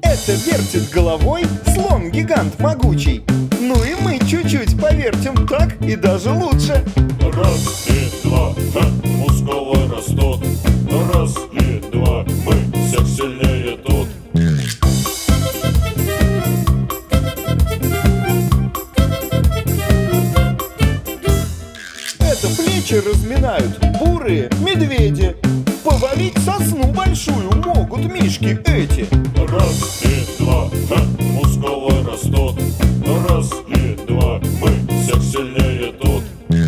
Это вертит головой слон-гигант могучий. Ну и мы чуть-чуть повертим так и даже лучше. Раз и два, мускулы растут. Раз и два, мы всех сильнее тут. Это плечи разминают бурые медведи. Повалить сосну большую могут мишки эти. Раз и два, мускулы растут. Раз и два, мы всех сильнее тут.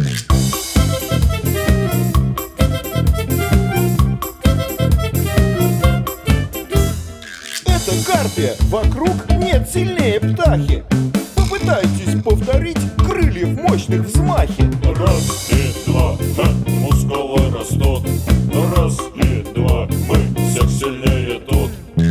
Это гарпия, вокруг нет сильнее птахи. Попытайтесь повторить крыльев мощных взмахи. Раз и два, мускулы растут. Раз и два, мы всех сильнее тут.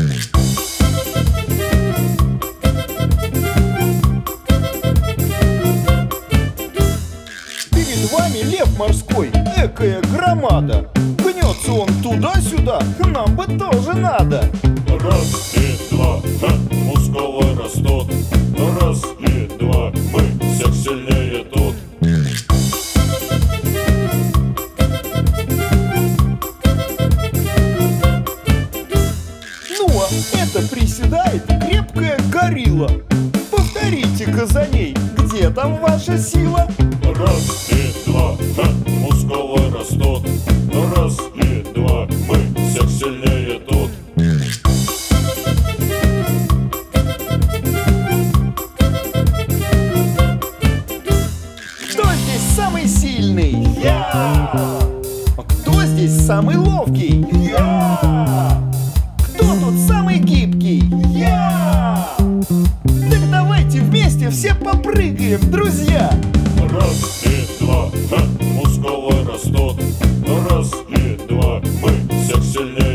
Перед вами лев морской, экая громада. Гнется он туда-сюда, нам бы тоже надо. Раз и два, мускулы растут. Раз и два, мы всех сильнее тут. Ну а это приседает крепкая горилла. Повторите-ка за ней, где там ваша сила? Раз и два, мускулы растут. Раз и два, мы всех сильнее тут. Кто здесь самый сильный? Я! А кто здесь самый ловкий? Я! Кто тут самый гибкий? Я! Так давайте вместе все попрыгаем, друзья! Раз и два, мускулы растут. Раз и два, мы всех сильнее